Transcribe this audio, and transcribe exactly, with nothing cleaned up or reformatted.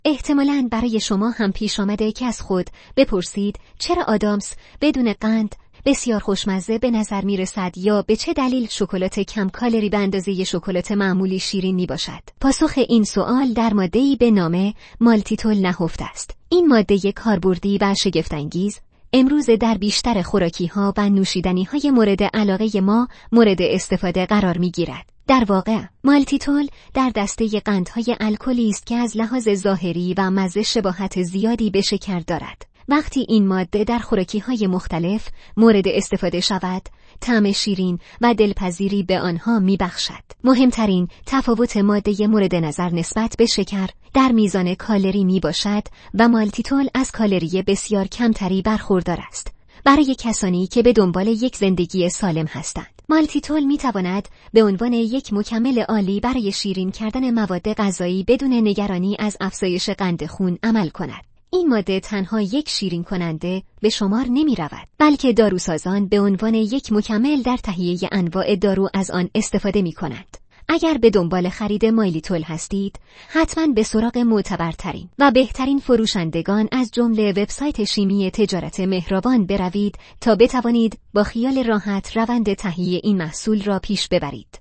احتمالاً برای شما هم پیش آمده که از خود بپرسید چرا آدامس بدون قند بسیار خوشمزه به نظر می رسد یا به چه دلیل شکلات کم کالری به اندازه شکلات معمولی شیرین می باشد. پاسخ این سوال در ماده‌ای به نام مالتیتول نهفته است. این ماده کاربردی و شگفت‌انگیز امروز در بیشتر خوراکی‌ها و نوشیدنی‌های مورد علاقه ما مورد استفاده قرار می‌گیرد. در واقع مالتیتول در دسته قندهای الکلی است که از لحاظ ظاهری و مزه شباهت زیادی به شکر دارد. وقتی این ماده در خوراکی‌های مختلف مورد استفاده شود، طعم شیرین و دلپذیری به آنها می‌بخشد. مهمترین تفاوت ماده مورد نظر نسبت به شکر در میزان کالری میباشد و مالتیتول از کالری بسیار کمتری برخوردار است. برای کسانی که به دنبال یک زندگی سالم هستند، مالتیتول میتواند به عنوان یک مکمل عالی برای شیرین کردن مواد غذایی بدون نگرانی از افزایش قند خون عمل کند. این ماده تنها یک شیرین کننده به شمار نمی رود، بلکه داروسازان به عنوان یک مکمل در تهیه انواع دارو از آن استفاده می کنند. اگر به دنبال خرید مالتیتول هستید، حتما به سراغ معتبرترین و بهترین فروشندگان از جمله وبسایت شیمی تجارت مهربان بروید تا بتوانید با خیال راحت روند تهیه این محصول را پیش ببرید.